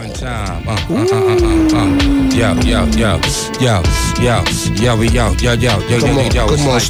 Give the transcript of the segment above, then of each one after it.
One time. Come on,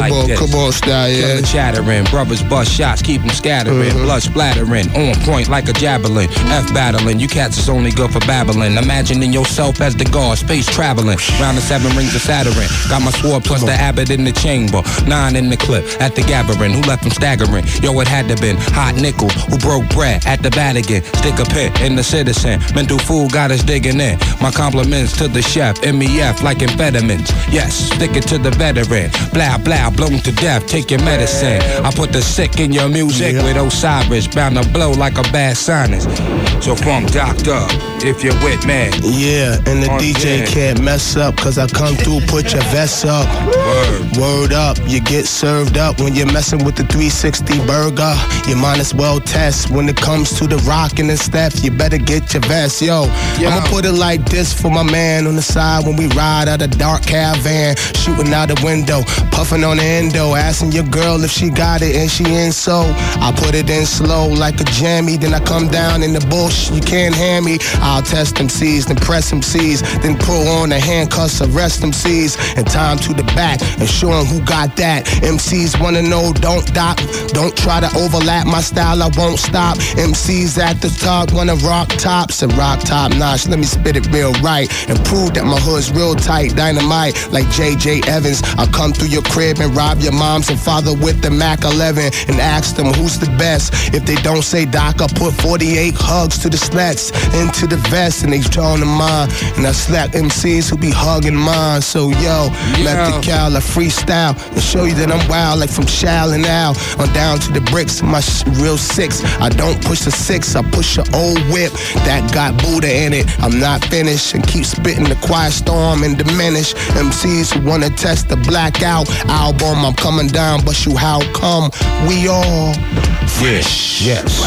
Stallion. Chattering, brothers bust shots, keep them scattering. Blood splattering, on point like a javelin. F battling, you cats is only good for babbling. Imagining yourself as the god, space traveling. Round the 7 rings of Saturn. Got my sword plus the abbot in the chamber. 9 in the clip at the gathering. Who left them staggering? Yo, it had to been Hot Nickel who broke bread at the Vatican. Stick a pit in the citizen. Mental fool got us digging in. My compliments to the chef. MEF like amphetamines. Yes, stick it to the veteran. Blah, blah, blown to death. Take your medicine. I put the sick in your music with Osiris. Bound to blow like a bad sinus. So Funk Doctor, if you're with me. Yeah, and the DJ can't mess up, cause I come through, put your vest up. Word up, you get served up when you're messing with the 360 burger. You might as well test when it comes to the rockin' and stuff. You better get your vest, yo. I'ma put it like this for my man on the side when we ride out a dark caravan, shooting out the window, puffing on the endo, asking your girl if she got it and she in so. I put it in slow like a jammy, then I come down in the bush, you can't hand me. I'll test them C's, then press them C's, then pull on the handcuffs, arrest them C's, and time to the back and show them who got that. MCs wanna know, don't stop, don't try to overlap my style, I won't stop. MCs at the top wanna rock tops and rock top notch. Let me spit it real right and prove that my hood's real tight, dynamite like J.J. Evans. I'll come through your crib and rob your moms and father with the Mac 11 and ask them who's the best. If they don't say Doc, I'll put 48 hugs to the slats into the vest and they drawn to mine. And I slap MCs who be hugging mine. So yo, let the Cal a freestyle and show you that I'm wild like from Shal and Al. On down to the bricks, my real 6. I don't push the 6, I push an old whip that got Buddha in it. I'm not finished and keep spitting the quiet storm and diminish MCs who wanna test the Blackout album. I'm coming down, but you how come we all fresh?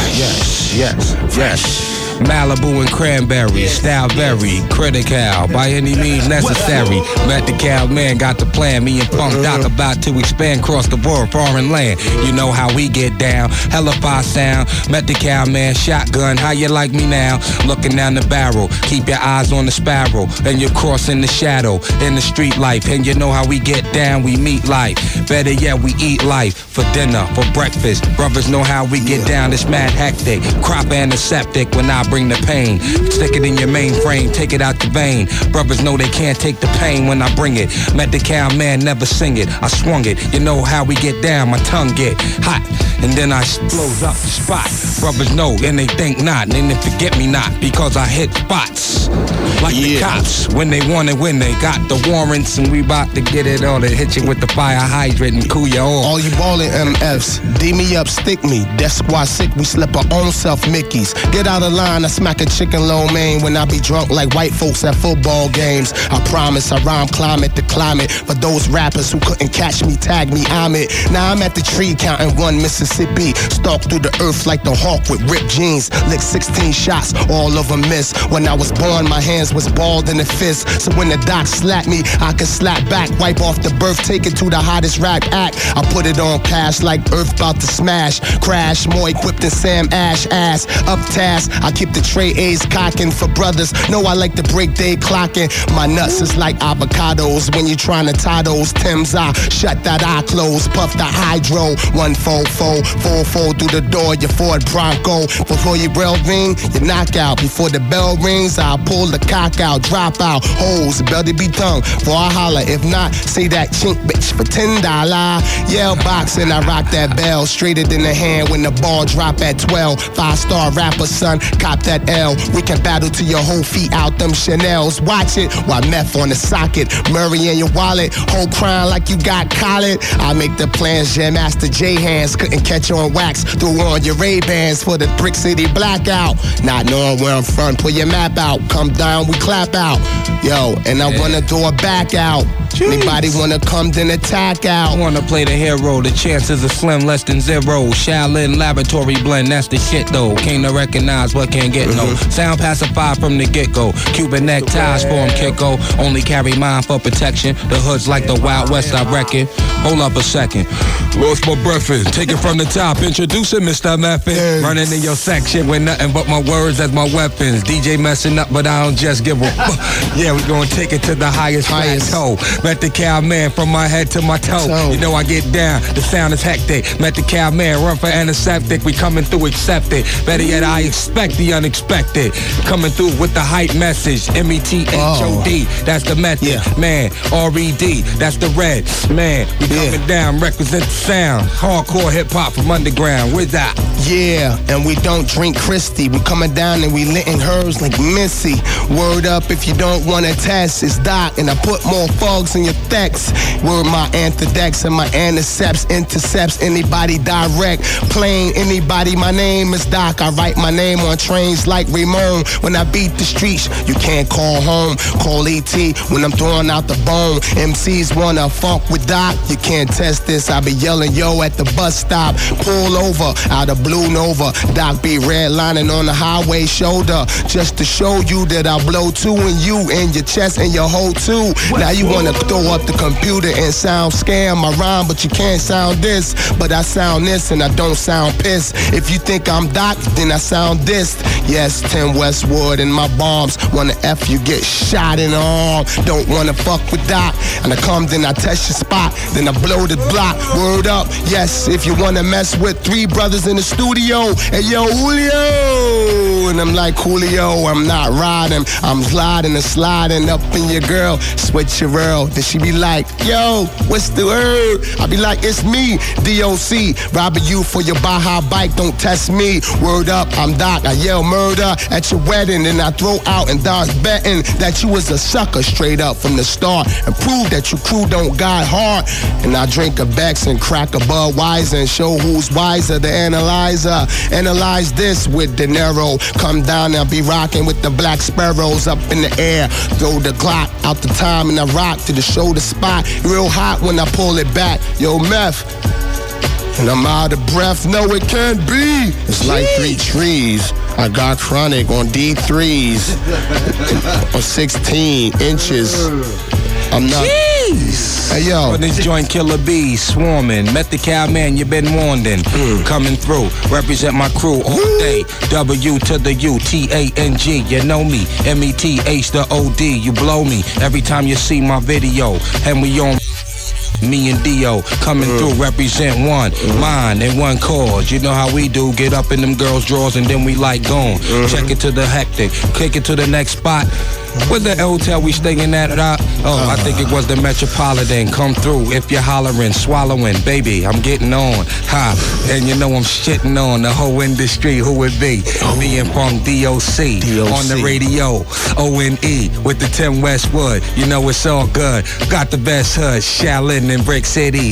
Yes. Malibu and cranberry, style very critical, by any means necessary. Met the Cal man, got the plan. Me and Funk Doc about to expand across the world, foreign land. You know how we get down, hella fire sound. Met the Cal man, shotgun, how you like me now? Looking down the barrel, keep your eyes on the sparrow, and you're crossing the shadow in the street life. And you know how we get down, we meet life. Better yet, we eat life for dinner, for breakfast. Brothers know how we get down, it's mad hectic. Crop antiseptic when I bring the pain. Stick it in your mainframe, take it out the vein. Brothers know they can't take the pain when I bring it. Met the Cal man, never sing it. I swung it, you know how we get down. My tongue get hot, and then I blows up the spot. Brothers know, and they think not, and they forget me not, because I hit spots like the cops when they want it, when they got the warrants, and we about to get it on and hit you with the fire hydrant and cool you off. All you ballin' MFs, D me up, stick me. Death Squad sick, we slip our own self Mickeys. Get out of line, I smack a chicken lo mein when I be drunk like white folks at football games. I promise I rhyme climate to climate. For those rappers who couldn't catch me, tag me, I'm it. Now I'm at the tree counting 1 Mississippi. Stalk through the earth like the hawk with ripped jeans. Lick 16 shots, all of them miss. When I was born, my hands was balled in the fist. So when the doc slapped me, I could slap back. Wipe off the birth, take it to the hottest rap act. I put it on cash like Earth about to smash. Crash, more equipped than Sam Ash ass. Up task, I keep the tray A's cocking for brothers. Know I like to break day clocking. My nuts is like avocados when you trying to tie those Timbs. I shut that eye close, puff the hydro. 144, 44 through the door, your Ford Bronco. Before your bell ring, you knock out. Before the bell rings, I'll pull the cock out, drop out. Hoes, belly be tongue, for I holler. If not, say that chink bitch for $10. Yell boxing, I rock that bell. Straighter than the hand when the ball drop at 12. 5-star rapper, son, cop that L. We can battle till your whole feet out them Chanels. Watch it while meth on the socket. Murray in your wallet, whole crying like you got colic. I make the plans, Jam Master J hands. Couldn't catch on wax, threw on your Ray-Bans for the Brick City blackout. Not knowing where I'm from, pull your map out. Come down, we clap out. Yo, and I wanna do a back out. Anybody wanna come, then attack out. Wanna play the hero, the chances are slim, less than zero. Shaolin laboratory blend, that's the shit though. Can't recognize what can't get no. Sound pacified from the get-go. Cuban neckties for him, Kiko. Only carry mine for protection. The hood's like the Wild West, I reckon. Hold up a second. Lost my breath in. Take it from the top. Introducing Mr. Method. Running in your section with nothing but my words as my weapons. DJ messing up, but I don't just give a yeah, we gonna take it to the highest plateau. Met the cowman from my head to my toe. You know I get down, the sound is hectic. Met the cowman, run for antiseptic. We coming through, accept it. Better yet, I expect the unexpected. Coming through with the hype message. METHOD, that's the method. Man, RED, that's the red. Man, we coming down, represent the sound. Hardcore hip-hop from underground, where's that? Yeah, and we don't drink Christy. We coming down and we litting hers like Missy. Word up if you don't wanna test, it's Doc. And I put more fogs in your texts. Word my antidex and my anticepts intercepts anybody direct. Plain anybody, my name is Doc. I write my name on trains like Ramon. When I beat the streets, you can't call home. Call ET when I'm throwing out the bone. MCs wanna funk with Doc. You can't test this. I be yelling yo at the bus stop. Pull over out of Blue Nova. Doc be redlining on the highway shoulder. Just to show you that I blow two in you in your chest and your whole two. Now you wanna throw up the computer and sound scam my rhyme, but you can't sound this. But I sound this and I don't sound pissed. If you think I'm Doc, then I sound this. Yes, 10 Westwood and my bombs. Wanna F you get shot in the arm. Don't wanna fuck with Doc. And I come, then I test your spot. Then I blow the block. Word up, yes, if you wanna mess with three brothers in the studio. Hey yo, Julio. And I'm like Julio, I'm not riding. I'm sliding and sliding up in your girl. Switch your world. Then she be like, yo, what's the word? I be like, it's me, DOC. Robbing you for your Baja bike, don't test me. Word up, I'm Doc. I yell murder at your wedding. And I throw out and Doc's betting that you was a sucker straight up from the start. And prove that your crew don't got hard. And I drink a Bex and crack a Budweiser and show who's wiser, the analyzer. Analyze this with De Niro. Come down and be rocking with the black sparrows up in the air. Throw the Glock out the time and I rock to the shoulder spot. Real hot when I pull it back. Yo, Meth. And I'm out of breath. No, it can't be. It's like 3 trees. I got chronic on D3s. On 16 inches. I'm not. Hey, yo. On this joint, Killer B, swarming. Met the cowman, you been warned in. Coming through, represent my crew all day. W to the U, T-A-N-G, you know me. M-E-T-H the O-D, you blow me. Every time you see my video, and we on. Me and Dio coming through, represent one mind and one cause. You know how we do, get up in them girls' drawers and then we like gone. Check it to the hectic, kick it to the next spot. Where's the hotel we staying at? I think it was the Metropolitan. Come through if you're hollering, swallowing. Baby, I'm getting on. Ha, and you know I'm shitting on the whole industry. Who it be? Me and Funk DOC on the radio. O-N-E with the 10 Westwood. You know it's all good. Got the best hood. Shaolin and Brick City.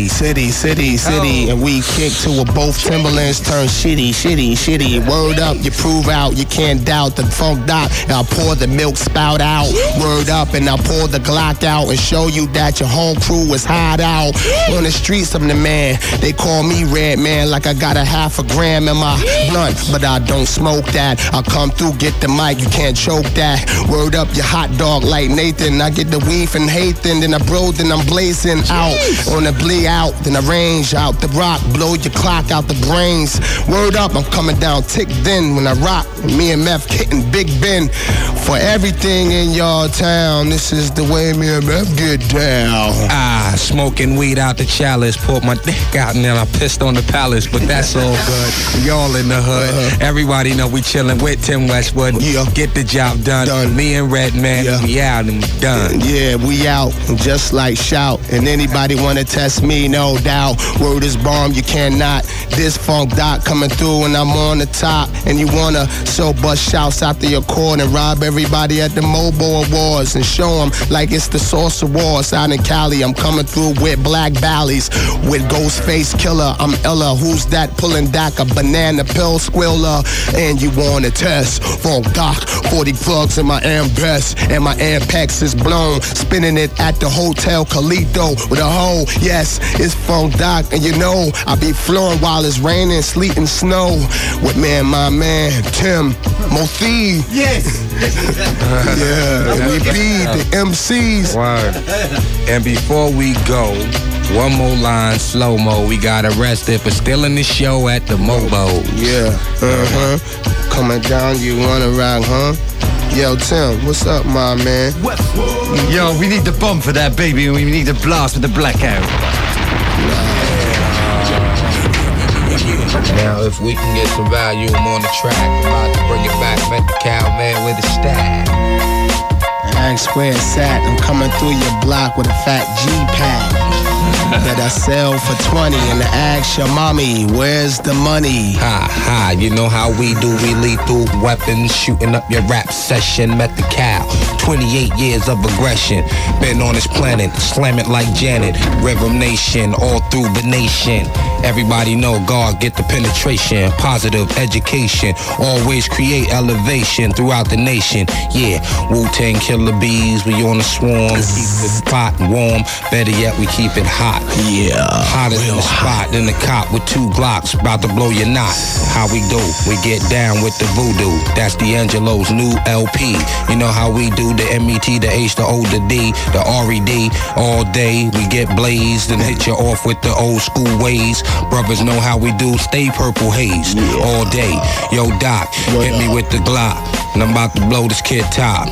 And we kick to a both Timberlands turn shitty. Word up, you prove out. You can't doubt the Funk Doc. And I'll pour the milk spout out. Word up, and I'll pull the Glock out and show you that your whole crew is hot out. On the streets, I'm the man. They call me Red Man like I got a half a gram in my blunt, but I don't smoke that. I come through, get the mic, you can't choke that. Word up, your hot dog like Nathan. I get the weed from Hathan, then I bro, then I'm blazing out. On the blee out, then I range out the rock, blow your clock out the brains. Word up, I'm coming down tick then when I rock. Me and Meth hitting Big Ben for everything in your town. This is the way me and Meth get down. Smoking weed out the chalice, pulled my dick out and then I pissed on the palace, but that's all good. We all in the hood. Everybody know we chillin' with Tim Westwood. Get the job done. Me and Redman, we out and we done. Yeah, we out, just like shout. And anybody wanna test me, no doubt. Word is bomb, you cannot This Funk Doc coming through and I'm on the top. And you wanna so bust shouts out to your core and rob everybody at the Mobile Awards and show them like it's the Source Awards out in Cali. I'm coming through with Black Valleys, with Ghostface Killer. I'm Ella, who's that pulling Doc, a banana pill squiller. And you wanna test Funk Doc, 40 plugs in my Ambest, and my Ampex is blown. Spinning it at the Hotel Calito with a hoe. Yes, it's Funk Doc, and you know I be flowing while it's raining, sleet, and snow. With my man, Tim Mothi. Yes. Yeah, we be the MCs. Word. And before we go, one more line, slow-mo. We got arrested for stealing the show at the Mobo. Yeah, Coming down, you wanna rock, huh? Yo, Tim, what's up, my man? Yo, we need the bomb for that, baby, and we need the blast with the blackout. Now, if we can get some volume on the track, about to bring it back, met the cowman with a stack. Ask where it's at. I'm coming through your block with a fat G-Pack that I sell for 20, and I ask your mommy, where's the money? Ha ha, you know how we do, we lethal weapons, shooting up your rap session, met the cow, 28 years of aggression, been on this planet, slam it like Janet, Rhythm Nation, all through the nation, everybody know God get the penetration, positive education, always create elevation throughout the nation, yeah, Wu-Tang Killer Bees, we on the swarm, keep it hot and warm, better yet we keep it hot. Yeah, hotter than the spot, than the cop with 2 Glocks, about to blow your knot. How we do? We get down with the voodoo. That's D'Angelo's new LP. You know how we do, the MET, the H, the O, the D, the RED. All day we get blazed and hit you off with the old school ways. Brothers know how we do, stay purple haze all day. Yo, Doc, hit me with the Glock, and I'm about to blow this kid top.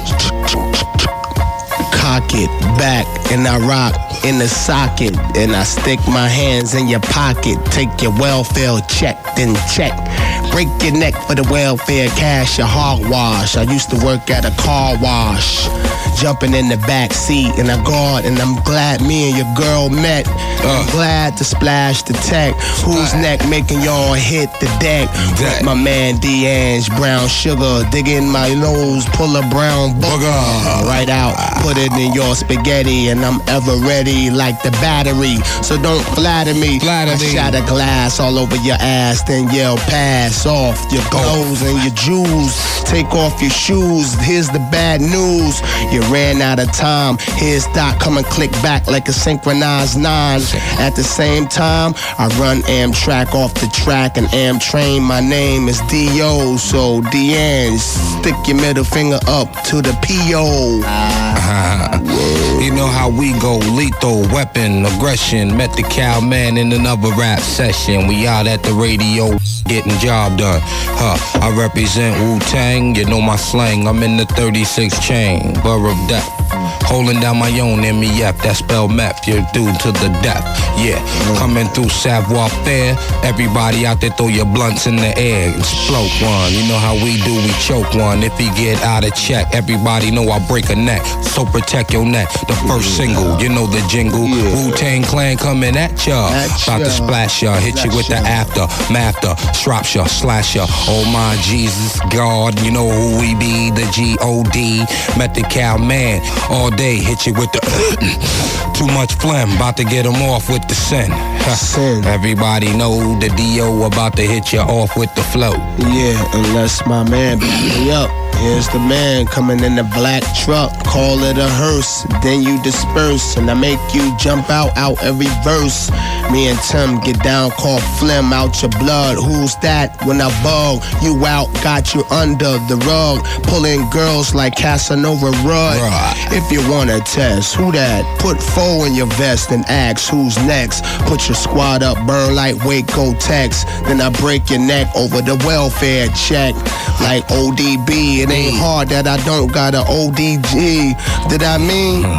Cock it back and I rock in the socket, and I stick my hands in your pocket. Take your welfare check, then check. Break your neck for the welfare cash, your hogwash. I used to work at a car wash, jumping in the back seat in a guard, and I'm glad me and your girl met. I'm glad to splash the tech. Whose neck making y'all hit the deck? With my man D'Ange, brown sugar, dig in my nose, pull a brown booger right out, put it in your spaghetti, and I'm ever ready like the battery. So don't flatter me. I shot a glass all over your ass, then yell pass off your clothes and your jewels. Take off your shoes. Here's the bad news. You ran out of time. Here's Doc, come and click back like a synchronized 9. At the same time, I run Amtrak off the track and Amtrain. My name is D.O. So D'Ange, stick your middle finger up to the P.O. You know how we go, lethal weapon, aggression. Met the cowman in another rap session. We out at the radio, getting job done. I represent Wu-Tang, you know my slang. I'm in the 36 chain, borough of death. Holding down my own MEF, that spell meth, you're due to the death. Yeah, coming through savoir faire. Everybody out there, throw your blunts in the air. Explode one, you know how we do, we choke one. If he get out of check, everybody know I break a neck. So protect your neck. The first single, you know the jingle. Wu-Tang Clan coming at ya. About to splash ya, hit you with the after, mafter, strop ya, slash ya. Oh my Jesus, God, you know who we be, the G.O.D. Met the cowman all day, hit you with the too much phlegm, about to get him off with the sin. Everybody know the D.O. about to hit you off with the flow. Yeah, unless my man back me up. Here's the man coming in the black truck, call it a hearse, then you disperse, and I make you jump out every verse. Me and Tim get down, call phlegm out your blood. Who's that? When I bug, you out, got you under the rug, pulling girls like Casanova Rudd. If you wanna test, who that? Put 4 in your vest and ask who's next. Put your squad up, burn like Waco Tex, then I break your neck over the welfare check. Like ODB, it ain't hard that I don't got a ODG. Did I mean?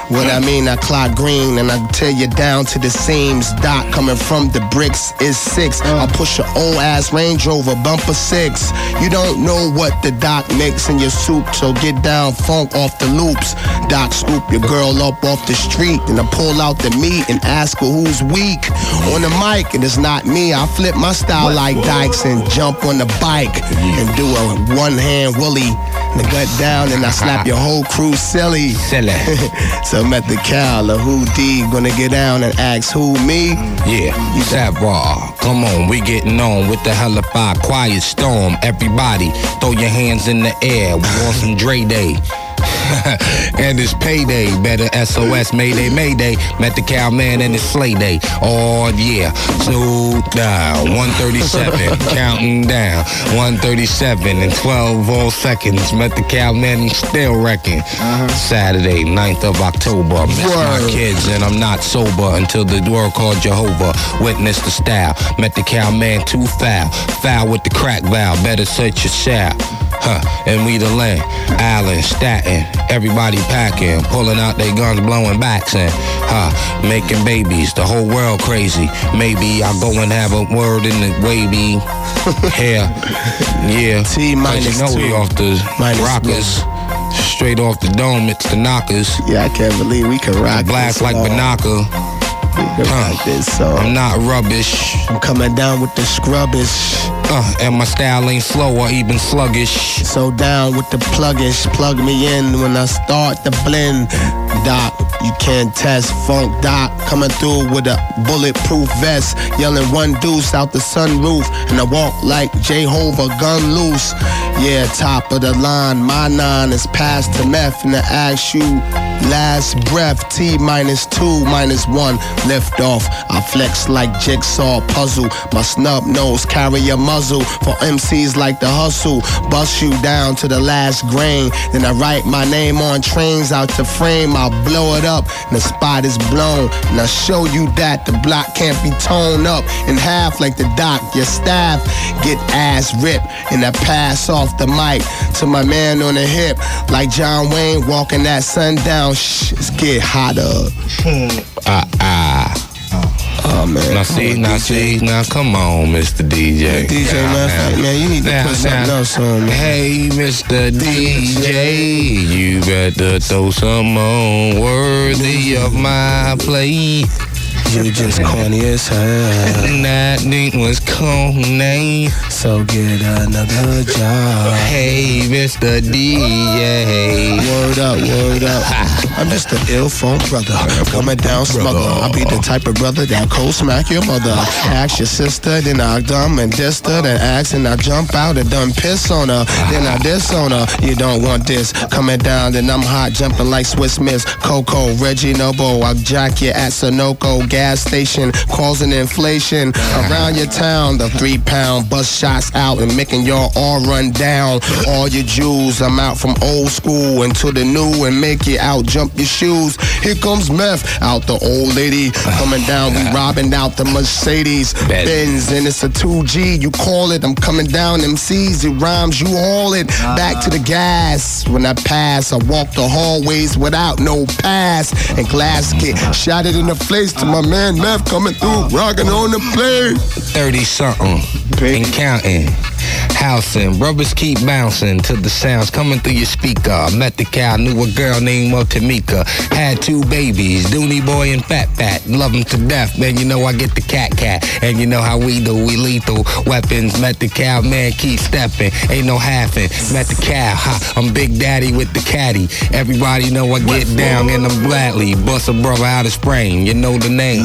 What I mean, I clock green and I tear you down to the seams. Doc coming from the bricks is 6. I'll push an old ass Range Rover, bumper 6. You don't know what the doc makes in your soup, so get down funk off the loops. Doc scoop your girl up off the street and I pull out the meat and ask her who's weak. On the mic, and it's not me. I flip my style like Dykes and jump on the bike and do a one-hand willy. And I gut down and I slap your whole crew silly. So I'm at the Cal, who D gonna get down and ask who me? Yeah, that raw. Come on, we getting on with the hellified quiet storm. Everybody, throw your hands in the air. We want some Dre Day. And it's payday, better SOS, Mayday, Mayday. Met the cowman and it's sleigh day. Oh yeah, so down, 137, counting down, 137 and 12 whole seconds. Met the cowman and still wrecking. Saturday, 9th of October. Miss my kids and I'm not sober until the word called Jehovah. Witness the style. Met the cowman too foul. Foul with the crack valve. Better search your shout. And we the land. Allen, Staten, everybody packing, pulling out their guns, blowing backs and making babies. The whole world crazy. Maybe I'll go and have a word in the wavy hair. Yeah. T minus but you know 2. we off the rockers. Straight off the dome, it's the knockers. Yeah, I can't believe we can rock Blast this like Banaka. Rock this song. I'm not rubbish. I'm coming down with the scrubbish. And my style ain't slow or even sluggish. So down with the pluggish. Plug me in when I start the blend. Doc, you can't test. Funk Doc coming through with a bulletproof vest. Yelling one deuce out the sunroof. And I walk like Jehovah, gun loose. Yeah, top of the line. My 9 is past the meth. And I ask you last breath. T minus 2 minus 1. Lift off. I flex like jigsaw puzzle. My snub nose carry a muzzle for MCs like the hustle. Bust you down to the last grain. Then I write my name on trains out the frame. I'll blow it up and the spot is blown. And I show you that the block can't be toned up in half like the doc. Your staff get ass ripped and I pass off the mic to my man on the hip like John Wayne walking that sundown. Shh, it's get hotter. Oh man. Now come on, Mr. DJ. DJ, man, you need to put something else on, man. Hey, Mr. DJ, you better throw some on worthy of my plate. You just corny as hell. That name was corny. So get another job. Hey, Mr. DJ. Word up, word up. I'm just an ill phone brother. Coming down smuggler. I'll be the type of brother that cold smack your mother. Ask your sister, then I dumb and diss her. Then ask and I jump out and done piss on her. Then I diss on her. You don't want this. Coming down, then I'm hot, jumping like Swiss Miss. Coco, Reggie Noble. I'll jack you at Sunoco gas station, causing inflation around your town. The 3-pound bus shots out and making y'all all run down. All your Jews, I'm out from old school into the new and make you out jump your shoes. Here comes meth out the old lady coming down. We robbing out the Mercedes Benz and it's a 2G. You call it. I'm coming down MCs. It rhymes. You haul it back to the gas. When I pass, I walk the hallways without no pass and glass get shot it in the face to my man Meth coming through, rocking on the plane. 30-something and counting. Housing, brothers keep bouncing to the sounds coming through your speaker. I met the cow, knew a girl named Tamika. Had 2 babies, Dooney Boy and Fat Fat. Love them to death, man, you know I get the cat. And you know how we do, we lethal weapons. Met the cow, man, keep stepping. Ain't no halfing. Met the cow, I'm Big Daddy with the caddy. Everybody know I get down and I'm gladly bust a brother out of sprain. You know the name,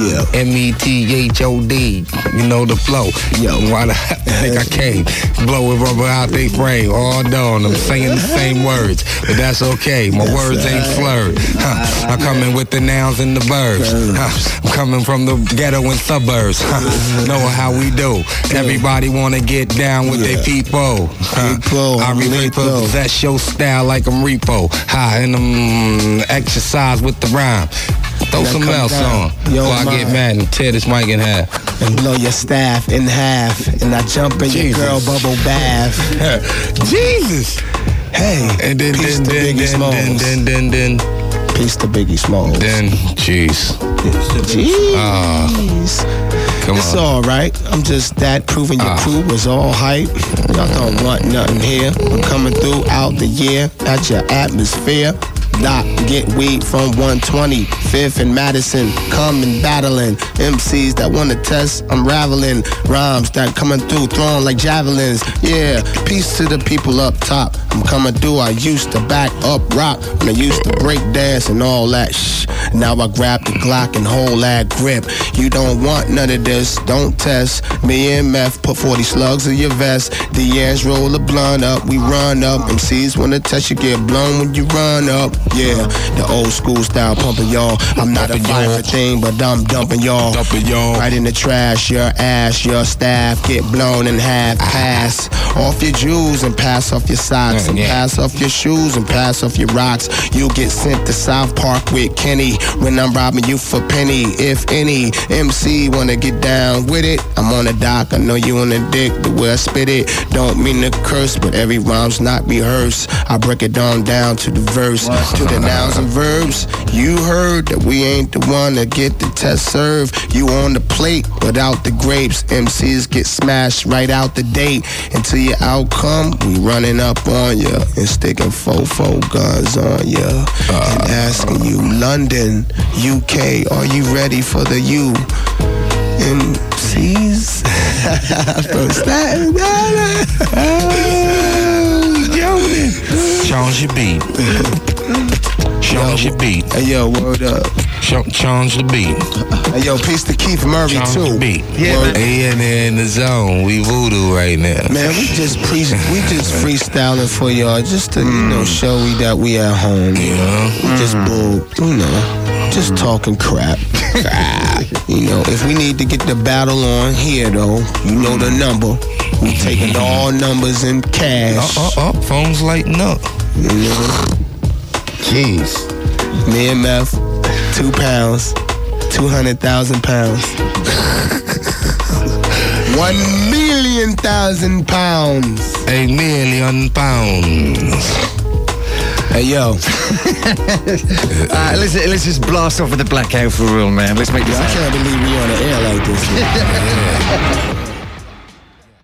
METHOD. You know the flow. Yo, why the think I came? Blow a rubber out they frame all dawn. I'm saying the same words, but that's okay. My words ain't slurred. I'm coming with the nouns and the verbs. I'm coming from the ghetto and suburbs. Know how we do. Everybody wanna get down with their people. I repossess your style like I'm repo. And I'm exercise with the rhyme. Throw some else on before I get mad and tear this mic in half. And blow your staff in half. And I jump in your girl bubble bath. Jesus. Hey, and then Peace to Biggie Smalls. Then, jeez. Come It's on. alright. I'm just that proving your crew was all hype. Y'all don't want nothing here. I'm coming through out the year at your atmosphere. Doc, get weed from 120, 5th and Madison, coming battling. MCs that wanna test, I'm raveling. Rhymes that coming through, throwing like javelins. Yeah, peace to the people up top. I'm coming through, I used to back up rock when I used to break dance and all that shh. Now I grab the Glock and hold that grip. You don't want none of this, don't test. Me and Meth put 40 slugs in your vest. The airs roll the blunt up, we run up. MCs wanna test, you get blown when you run up. Yeah, the old school style pumping y'all. I'm not a violent thing, but I'm dumping y'all. Right in the trash, your ass, your staff get blown in half. Pass off your jewels and pass off your socks. And pass off your shoes and pass off your rocks. You get sent to South Park with Kenny when I'm robbing you for penny. If any MC wanna get down with it, I'm on the dock. I know you on the dick, the way I spit it. Don't mean to curse, but every rhyme's not rehearsed. I break it down to the verse, to the nouns and verbs. You heard that we ain't the one to get the test served. You on the plate without the grapes. MCs get smashed right out the date. Until your outcome, we running up on ya and sticking 4 guns on ya. And asking you, London, UK, are you ready for the MCs? From Staten Island. Change your beat. Change your beat. Hey, yo, word up. Change the beat. Hey, yo, peace to Keith Murray, Change too. the beat. Yeah, in the zone. We voodoo right now. Man, we just freestyling for y'all, just to, show we that we at home. Yeah. We just just talking crap. If we need to get the battle on here, though, you know the number. We taking all numbers in cash. Phones lighting up. Jeez. Me and Meth, 2 pounds, 200,000 pounds. 1,000,000 pounds. 1,000,000 pounds. Hey, yo. Let's just blast off with the blackout for real, man. Let's make this I happen. can't believe we on the air like this.